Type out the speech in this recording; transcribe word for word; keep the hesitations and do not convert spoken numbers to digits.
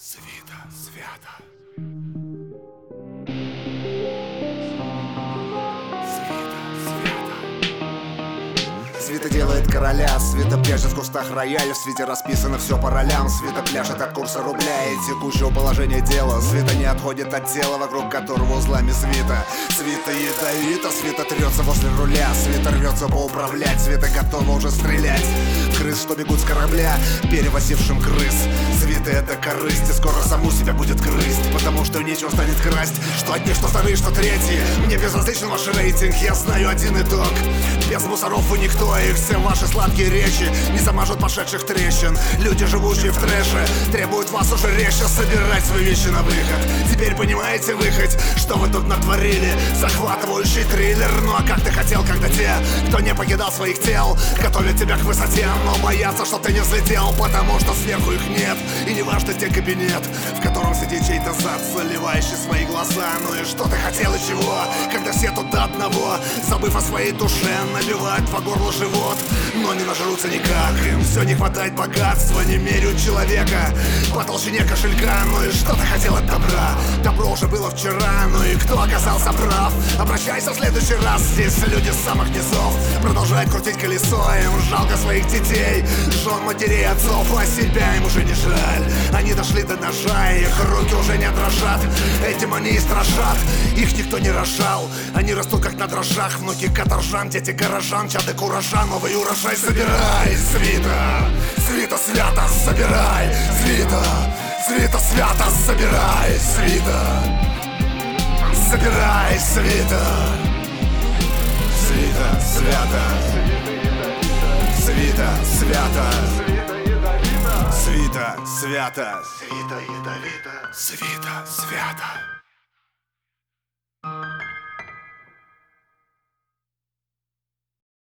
Світа, свята. Свита делает короля, Свита пляшет в кустах рояль. В свите расписано все по ролям. Свита пляшет от курса рубля и текущего положения дела. Свита не отходит от тела, вокруг которого узлами свита. Свита ядовита, Свита трется возле руля. Свита рвется поуправлять, Свита готова уже стрелять в крыс, что бегут с корабля, перевозившим крыс. Свита это корысть, и скоро саму себя будет грызть, потому что нечего станет красть. Что одни, что вторые, что третьи. Мне безразличен ваш рейтинг, я знаю один итог: без мусоров вы никто, и все ваши сладкие речи не замажут пошедших трещин. Люди, живущие в трэше, требуют вас уже резче собирать свои вещи на выход. Теперь понимаете вы хоть, что вы тут натворили? Захватывающий триллер. Ну а как ты хотел, когда те, кто не покидал своих тел, готовят тебя к высоте, но боятся, что ты не взлетел, потому что сверху их нет. И не важно где кабинет, в котором сидит чей-то зад, заливающий свои глаза. Ну и что ты хотел и чего, когда все тут до одного, забыв о своей душе, набивают по горлу живот, но не нажрутся никак. Им все не хватает богатства, не меряют человека по толщине кошелька. Ну и что ты хотел от добра? Добро уже было вчера, ну и кто оказался прав? Обращайся в следующий раз. Здесь люди с самых низов продолжают крутить колесо. Им жалко своих детей, жен, матерей, отцов, а себя им уже не жаль. Они дошли до ножа, их руки уже не дрожат. Этим они и страшат, их никто не рожал. Они растут как на дрожжах, внуки каторжан, дети горожан, чады куража, новый урожай собирай. Свита, свита свято собирай. Свита, свита свято собирай. Свита, собирай, свита. Свита, свято. Свита, свято. Свита, свято. Свита, ядовита. Світа, свята.